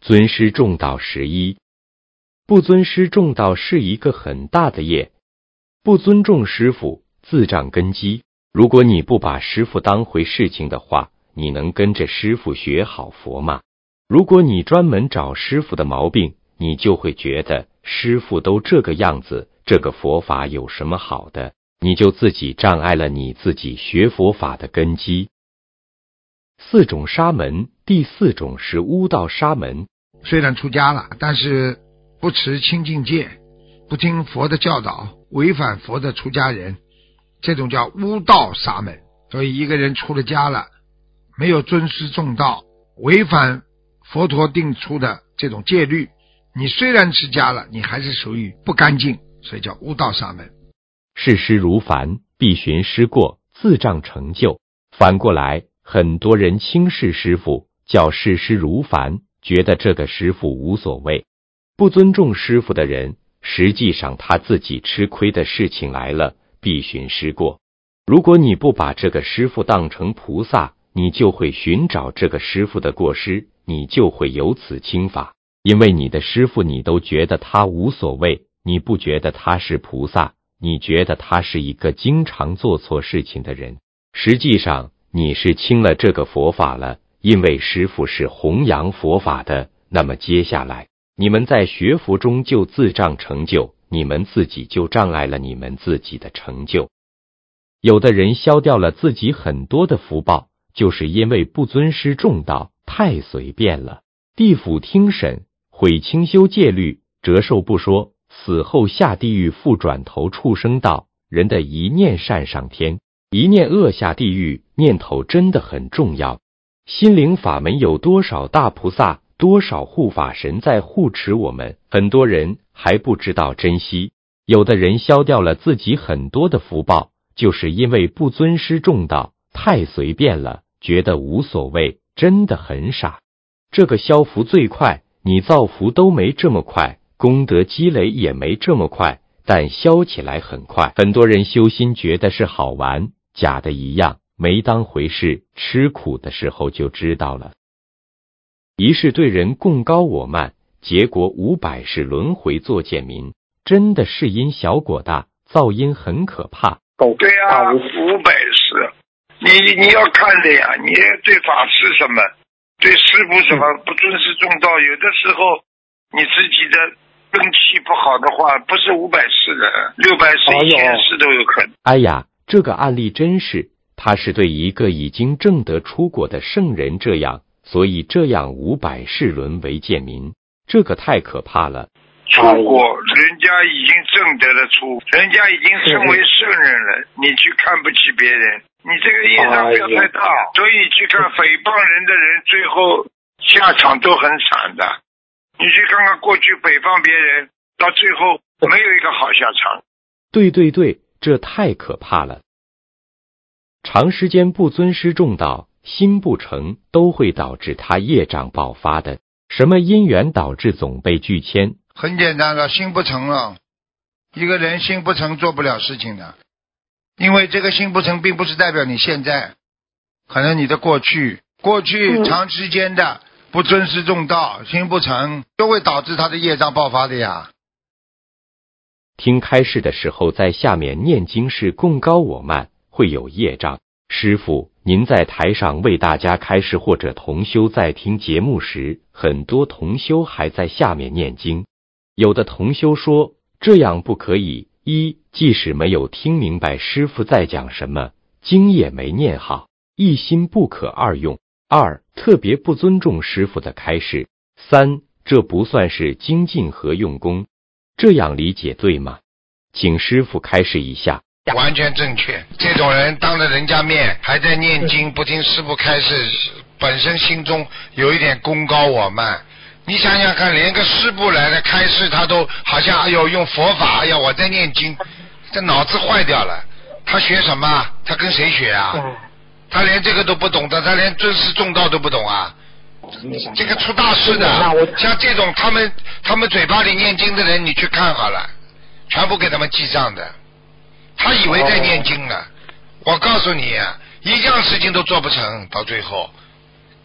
尊师重道11。不尊师重道是一个很大的业，不尊重师父，自障根基。如果你不把师父当回事情的话，你能跟着师父学好佛吗？如果你专门找师父的毛病，你就会觉得师父都这个样子，这个佛法有什么好的？你就自己障碍了你自己学佛法的根基。4种沙门，第4种是巫道沙门。 虽然出家了，但是不持清净戒，不听佛的教导，违反佛的出家人，这种叫巫道沙门。所以一个人出了家了，没有尊师重道，违反佛陀定出的这种戒律，你虽然持家了，你还是属于不干净，所以叫巫道沙门。 视师如凡，必寻师过，自障成就。反过来，很多人轻视师父，叫视师如凡，觉得这个师父无所谓。不尊重师父的人，实际上他自己吃亏的事情来了，必寻师过。如果你不把这个师父当成菩萨，你就会寻找这个师父的过失，你就会由此轻法。因为你的师父你都觉得他无所谓，你不觉得他是菩萨，你觉得他是一个经常做错事情的人。实际上你是轻了这个佛法了，因为师父是弘扬佛法的。那么接下来你们在学佛中就自障成就，你们自己就障碍了你们自己的成就。有的人消掉了自己很多的福报，就是因为不尊师重道，太随便了。地府听审，毁清修戒律，折寿不说，死后下地狱，复转头畜生道。人的一念善上天，一念恶下地狱，念头真的很重要。心灵法门有多少大菩萨，多少护法神在护持我们，很多人还不知道珍惜。有的人消掉了自己很多的福报，就是因为不尊师重道，太随便了，觉得无所谓，真的很傻。这个消福最快，你造福都没这么快，功德积累也没这么快，但消起来很快。很多人修心觉得是好玩，假的一样，没当回事，吃苦的时候就知道了。一是对人贡高我慢，结果500世轮回做贱民，真的是因小果大，噪音很可怕。 对啊，500世，你要看的呀，你对法师什么，对师父什么不尊师重道，有的时候你自己的根气不好的话，不是500世的，600世、1000世都有可能。 哎呀，这个案例真是，他是对一个已经证得出果的圣人这样，所以这样500世沦为贱民，这个太可怕了。 出果，人家已经证得了出，人家已经成为圣人了，你去看不起别人，你这个业障不要太大，所以去看诽谤人的人，最后下场都很惨的。你去看看过去诽谤别人，到最后没有一个好下场。 对对对，这太可怕了。长时间不尊师重道，心不诚，都会导致他业障爆发的。什么因缘导致总被拒签？ 很简单了，心不诚了。一个人心不诚做不了事情的，因为这个心不诚并不是代表你现在，可能你的过去长时间的不尊师重道，心不诚，都会导致他的业障爆发的呀。 听开示的时候，在下面念经是贡高我慢，会有业障。师父，您在台上为大家开示，或者同修在听节目时，很多同修还在下面念经。有的同修说这样不可以，一，即使没有听明白师父在讲什么，经也没念好，一心不可二用；二，特别不尊重师父的开示；三，这不算是精进和用功。这样理解对吗？请师父开示一下。 完全正确，这种人当着人家面还在念经，不听师父开示，本身心中有一点功高我慢。你想想看，连个师父来了开示，他都好像哎呦用佛法，哎呀我在念经，这脑子坏掉了。他学什么？他跟谁学啊？他连这个都不懂的，他连尊师重道都不懂啊！这个出大事的。像这种他们嘴巴里念经的人，你去看好了，全部给他们记账的。他以为在念经呢，我告诉你啊，一样事情都做不成，到最后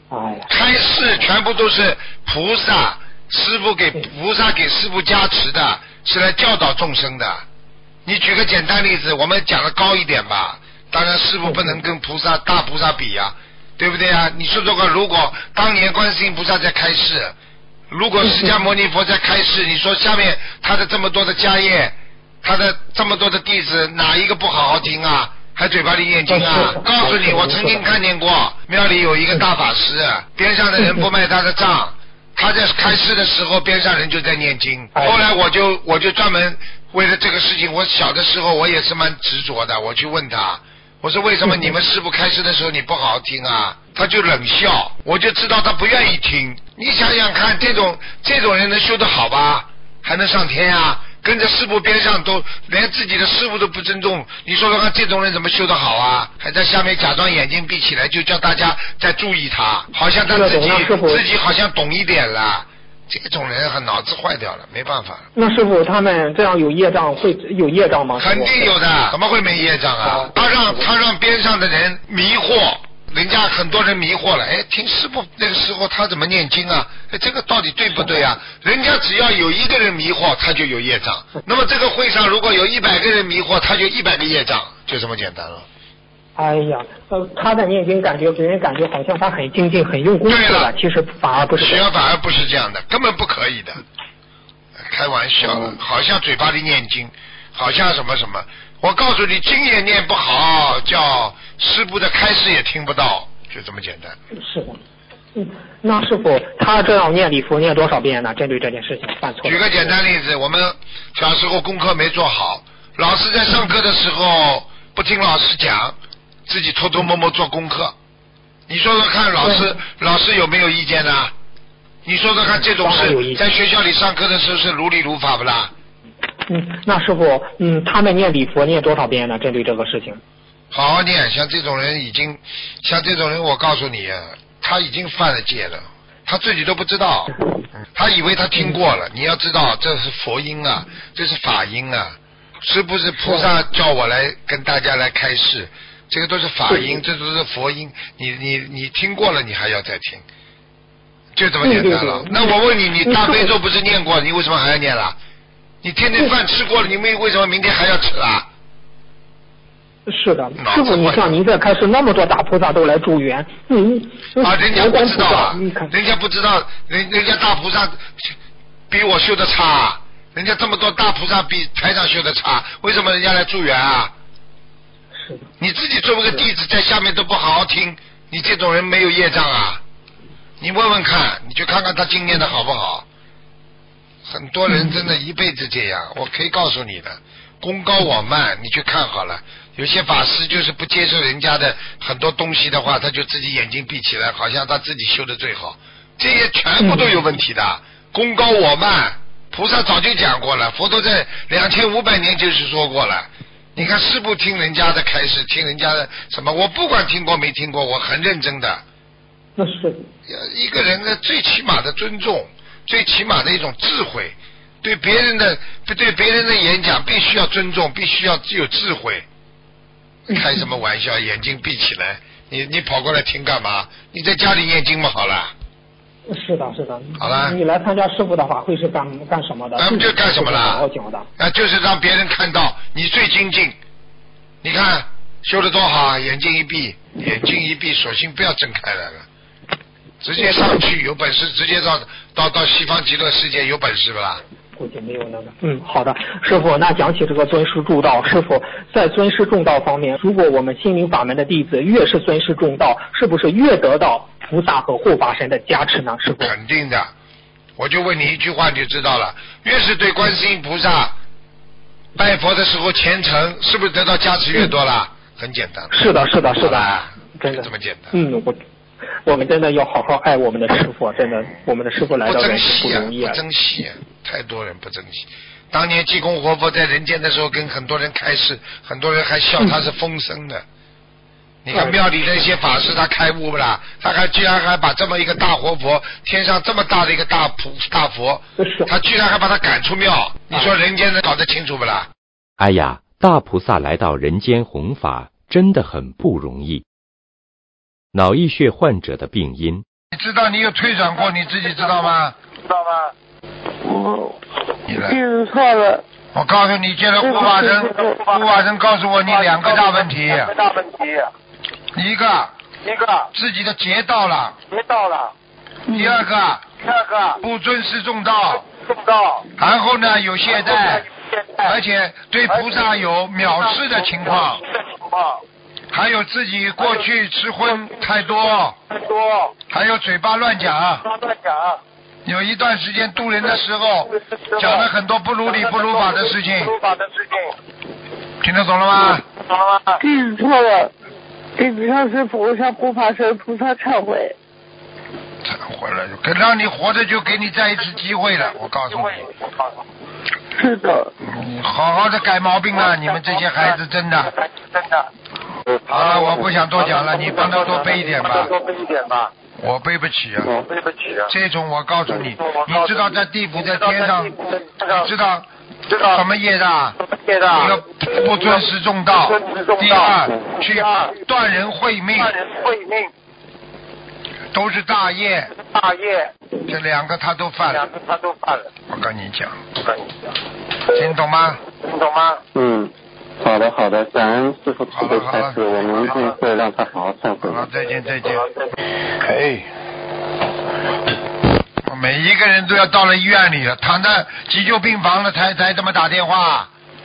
哎呀， 开示全部都是菩萨，菩萨给师父加持的，是来教导众生的。你举个简单例子，我们讲的高一点吧，当然师父不能跟大菩萨比呀，对不对啊？你说这个，如果当年观世音菩萨在开示，如果释迦牟尼佛在开示，你说下面他的这么多的家业，他的这么多的弟子，哪一个不好好听啊？还嘴巴里念经啊？告诉你，我曾经看见过庙里有一个大法师，边上的人不卖他的账，他在开示的时候，边上人就在念经。后来我就专门为了这个事情，我小的时候我也是蛮执着的，我去问他，我说为什么你们师父开示的时候你不好好听啊？他就冷笑，我就知道他不愿意听。你想想看，这种人能修得好吧？还能上天啊？跟着师父边上都连自己的师父都不尊重，你说说看，这种人怎么修得好啊？还在下面假装眼睛闭起来，就叫大家在注意他，好像他自己好像懂一点了。这种人很脑子坏掉了，没办法。 那师傅他们这样有业障，会有业障吗？ 肯定有的，怎么会没业障啊？他让边上的人迷惑。人家很多人迷惑了，听师父那个时候他怎么念经啊？这个到底对不对啊？人家只要有一个人迷惑，他就有业障。那么这个会上如果有100个人迷惑，他就100个业障，就这么简单了。 哎呀，他的念经给人感觉好像他很精进、很用功似的，其实反而不是。 反而不是这样的，根本不可以的。开玩笑，好像嘴巴里念经，好像什么什么。我告诉你，经也念不好，叫师父的开示也听不到，就这么简单。 是的，那师父他这样念礼佛念多少遍呢？针对这件事情犯错。 举个简单例子，我们小时候功课没做好，老师在上课的时候不听老师讲，自己偷偷摸摸做功课。你说说看，老师有没有意见呢？你说说看，这种事在学校里上课的时候是如理如法不啦？ 那师傅，他们念礼佛念多少遍呢？针对这个事情， 好好念。像这种人，我告诉你，他已经犯了戒了，他自己都不知道，他以为他听过了。你要知道，这是佛音啊，这是法音啊，是不是菩萨叫我来跟大家来开示？这个都是法音，这都是佛音。你听过了，你还要再听，就这么简单了。那我问你，你大悲咒不是念过，你为什么还要念了？你天天饭吃过了，你们为什么明天还要吃啊？ 是的，师傅，你像您这开始那么多大菩萨都来助缘， 人家不知道啊，人家不知道，人家大菩萨比我修的差，人家这么多大菩萨比台长修的差，为什么人家来助缘啊？ 是的， 你自己作为个弟子在下面都不好好听，你这种人没有业障啊？你问问看，你去看看他经念的好不好？很多人真的一辈子这样，我可以告诉你的，功高我慢，你去看好了。有些法师就是不接受人家的很多东西的话，他就自己眼睛闭起来，好像他自己修的最好，这些全部都有问题的。功高我慢，菩萨早就讲过了，佛陀在2500年就是说过了。你看师父听人家的开示，听人家的什么，我不管听过没听过，我很认真的。 那是一个人的最起码的尊重，最起码的一种智慧，对别人的演讲必须要尊重，必须要有智慧。开什么玩笑？眼睛闭起来，你跑过来听干嘛？你在家里念经嘛好了。 是的，是的。 好了。 你来参加师父的法会是干什么的？ 就干什么了？就是让别人看到你最精进。你看修得多好，眼睛一闭，索性不要睁开来了，直接上去，有本事直接到西方极乐世界，有本事不啦？ 估计没有那个。好的，师傅，那讲起这个尊师重道，师傅在尊师重道方面，如果我们心灵法门的弟子越是尊师重道，是不是越得到菩萨和护法神的加持呢？师傅， 肯定的。我就问你一句话你就知道了，越是对观世音菩萨拜佛的时候虔诚，是不是得到加持越多了？很简单。 是的，真的这么简单。 我们真的要好好爱我们的师父，真的，我们的师父来到人间不容易不珍惜太多人不珍惜。当年济公活佛在人间的时候，跟很多人开示，很多人还笑他是疯生的。你看庙里的一些法师，他开悟不啦？他居然还把这么一个大活佛，天上这么大的一个大佛，他居然还把他赶出庙。你说人间能搞得清楚不啦？ 哎呀，大菩萨来到人间弘法，真的很不容易。脑溢血患者的病因你知道你有退转过，你自己知道吗？ 知道吗？ 我你来， 记住错了。 我告诉你，现在护法神告诉我你两个大问题，一个自己的劫到了，第二个不尊师重道，然后呢有懈怠，而且对菩萨有藐视的情况，还有自己过去吃荤太多，还有嘴巴乱讲。有一段时间渡人的时候讲了很多不如理不如法的事情，听得懂了吗？ 记错了，弟子向师父向护法神菩萨忏悔。 忏悔了，让你活着就给你再一次机会了，我告诉你。 是的。 你好好的改毛病了，你们这些孩子真的。好了，我不想多讲了，你帮他多背一点吧。我背不起啊！这种我告诉你，你知道在地府在天上，你知道什么业的？一个不尊师重道，第二去断人慧命，都是大业。这两个他都犯了。我跟你讲，听懂吗？ 嗯。好的，感恩师父慈悲开示，我们一定会让他好好忏悔。 好，再见。每一个人都要到了医院里了，躺在急救病房了才这么打电话。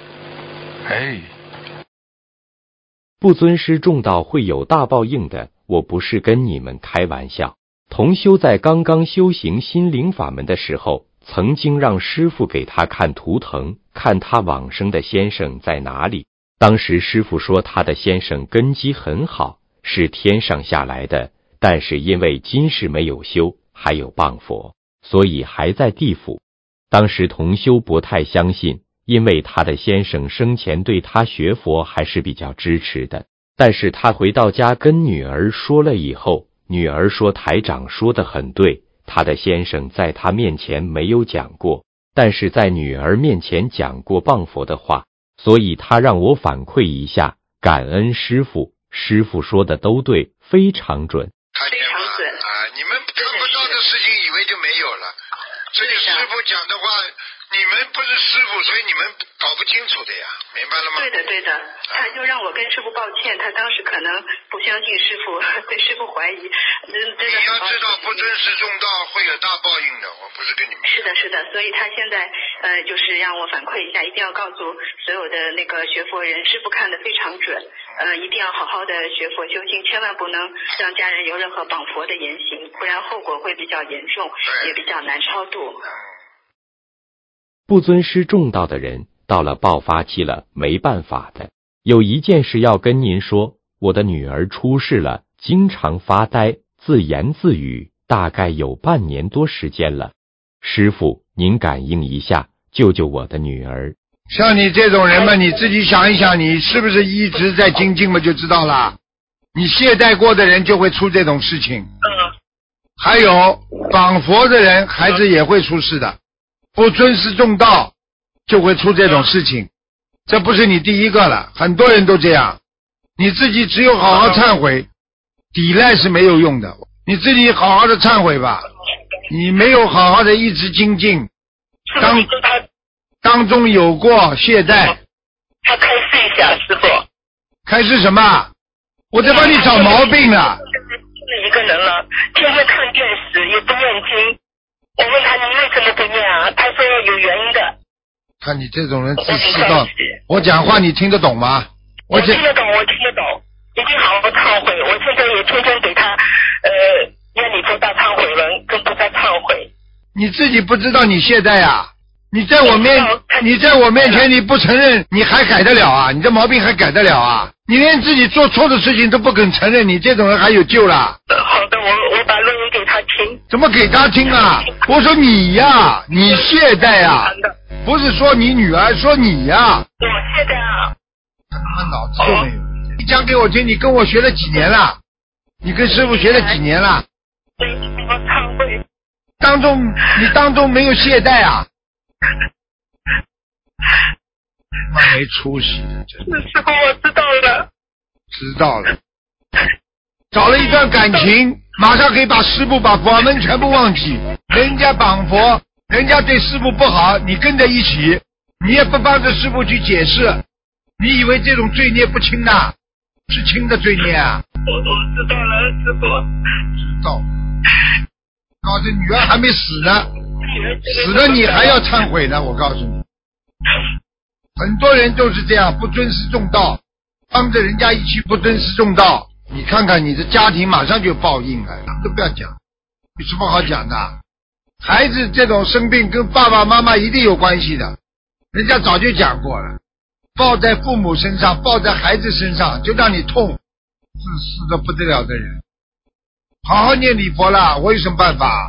不尊师重道会有大报应的，我不是跟你们开玩笑。同修在刚刚修行心灵法门的时候，曾经让师父给他看图腾，看他往生的先生在哪里。当时师父说他的先生根基很好，是天上下来的，但是因为今世没有修，还有谤佛，所以还在地府。当时同修不太相信，因为他的先生生前对他学佛还是比较支持的。但是他回到家跟女儿说了以后，女儿说台长说得很对，他的先生在他面前没有讲过，但是在女儿面前讲过谤佛的话，所以他让我反馈一下，感恩师父，师父说的都对，非常准。 非常准啊！你们看不到的事情以为就没有了，这个师父讲的话，你们不是师父，所以你们搞不清楚的呀，明白了吗？ 对的，他就让我跟师父抱歉，他当时可能不相信师父，对师父怀疑。你要知道，不尊师重道会有大报应的，我不是跟你们。 是的，所以他现在就是让我反馈一下，一定要告诉所有的那个学佛人，师父看得非常准，一定要好好的学佛修心，千万不能让家人有任何绑佛的言行，不然后果会比较严重，也比较难超度。 不尊师重道的人到了爆发期了，没办法的。有一件事要跟您说，我的女儿出事了，经常发呆，自言自语，大概有半年多时间了。师父，您感应一下，救救我的女儿。 像你这种人嘛，你自己想一想，你是不是一直在精进嘛，就知道了。你懈怠过的人就会出这种事情。还有绑佛的人，孩子也会出事的。不尊师重道就会出这种事情，这不是你第一个了，很多人都这样。你自己只有好好忏悔，抵赖是没有用的，你自己好好的忏悔吧。你没有好好的一直精进，当中有过懈怠。 他开示一下，师父。 开示什么？我在帮你找毛病了。 是一个人了，天天看电视也不念经。我问他你为什么不念啊？他说有原因的。 看你这种人自私到，我讲话你听得懂吗？ 我听得懂，一定好好忏悔。我现在也天天给他念礼佛大忏悔文，跟菩萨忏悔。 你自己不知道你懈怠啊？你在我面前你不承认，你还改得了啊？你这毛病还改得了啊？你连自己做错的事情都不肯承认，你这种人还有救啦？ 好的，我把录音给他听。 怎么给他听啊？我说你呀，你懈怠啊，不是说你女儿，说你呀。 我懈怠啊。 他妈脑子都没有。你讲给我听，你跟我学了几年了？你跟师父学了几年了？ 我忏悔。 你当中没有懈怠啊？妈没出息的，真的。 师父，我知道了。 知道了。找了一段感情， 马上可以把师父把法门全部忘记。人家绑佛，人家对师父不好，你跟着一起，你也不帮着师父去解释，你以为这种罪孽不轻呐？是轻的罪孽啊！ 我知道了，师父。 知道。告诉女儿还没死呢，死了你还要忏悔呢，我告诉你。很多人都是这样，不尊师重道，帮着人家一起不尊师重道，你看看你的家庭马上就报应了，什么都不要讲，有什么好讲的？孩子这种生病跟爸爸妈妈一定有关系的，人家早就讲过了，报在父母身上，报在孩子身上，就让你痛，自私的不得了的人。好好念礼佛啦，我有什么办法？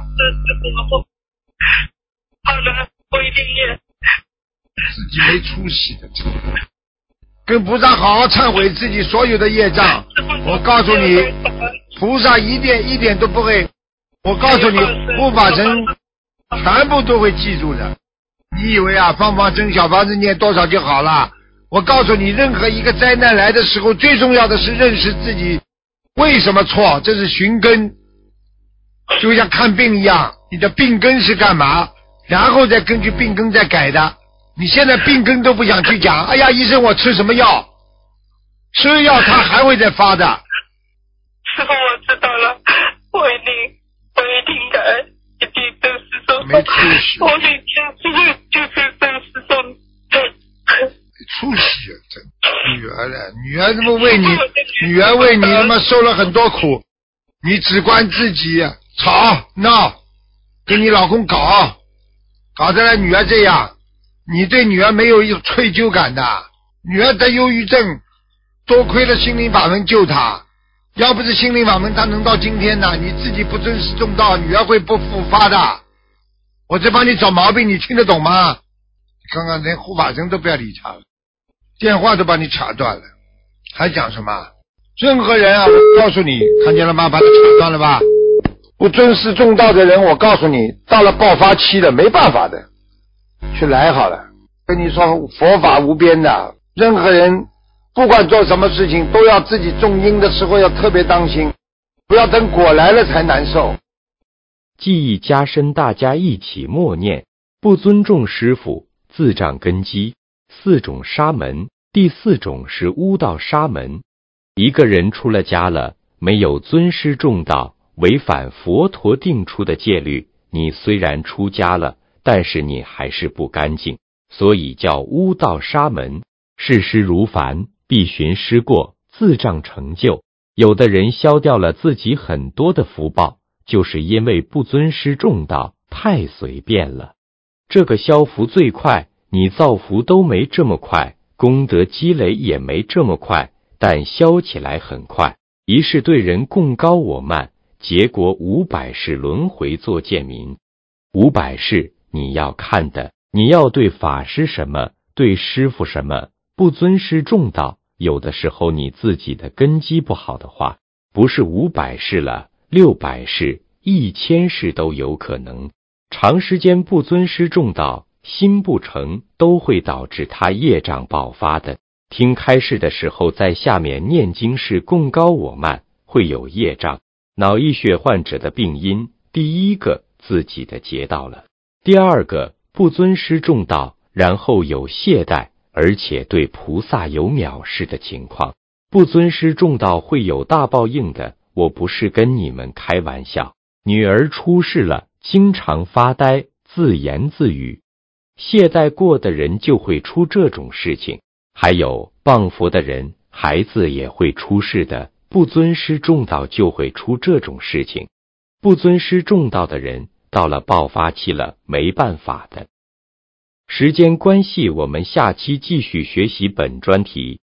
好的，我一定念。 自己没出息的，跟菩萨好好忏悔自己所有的业障。我告诉你，菩萨一点都不会。我告诉你，护法神全部都会记住的。你以为啊，放生小房子念多少就好了？我告诉你，任何一个灾难来的时候，最重要的是认识自己为什么错，这是寻根，就像看病一样，你的病根是干嘛，然后再根据病根再改的。你现在病根都不想去讲，哎呀，医生我吃什么药？吃药他还会再发的。 师父，我知道了，我一定改，一定真实做。 没出息。 我每天就是真实做。 出息啊！这女儿的，女儿怎么为你？女儿为你他妈受了很多苦，你只管自己吵闹，跟你老公搞得来女儿这样。你对女儿没有一种愧疚感的，女儿得忧郁症，多亏了心灵法门救她，要不是心灵法门她能到今天呢，你自己不尊师重道，女儿会不复发的。我在帮你找毛病，你听得懂吗？刚刚连护法神都不要理他了，电话都把你卡断了，还讲什么？任何人啊，我告诉你，看见了吗？把他卡断了吧？不尊师重道的人，我告诉你，到了爆发期了，没办法的。去来好了，跟你说佛法无边的，任何人不管做什么事情都要自己种因的时候要特别当心，不要等果来了才难受。 记忆加深，大家一起默念：不尊重师父，自障根基。4种沙门，第4种是巫道沙门。一个人出了家了，没有尊师重道，违反佛陀定出的戒律，你虽然出家了，但是你还是不干净，所以叫巫道沙门。世师如凡，必寻师过，自障成就。有的人消掉了自己很多的福报，就是因为不尊师重道，太随便了。这个消福最快，你造福都没这么快，功德积累也没这么快，但消起来很快。一世对人共高我慢，结果500世轮回做贱民。500世你要看的，你要对法师什么，对师父什么，不尊师重道，有的时候你自己的根基不好的话，不是500世了，600世、1000世都有可能。长时间不尊师重道，心不诚，都会导致他业障爆发的。听开示的时候，在下面念经是共高我慢，会有业障。脑溢血患者的病因，第一个自己的劫到了，第二个不尊师重道，然后有懈怠，而且对菩萨有藐视的情况。不尊师重道会有大报应的，我不是跟你们开玩笑。女儿出事了，经常发呆，自言自语，懈怠过的人就会出这种事情。还有谤佛的人，孩子也会出事的，不尊师重道就会出这种事情。不尊师重道的人到了爆发期了，没办法的。时间关系，我们下期继续学习本专题。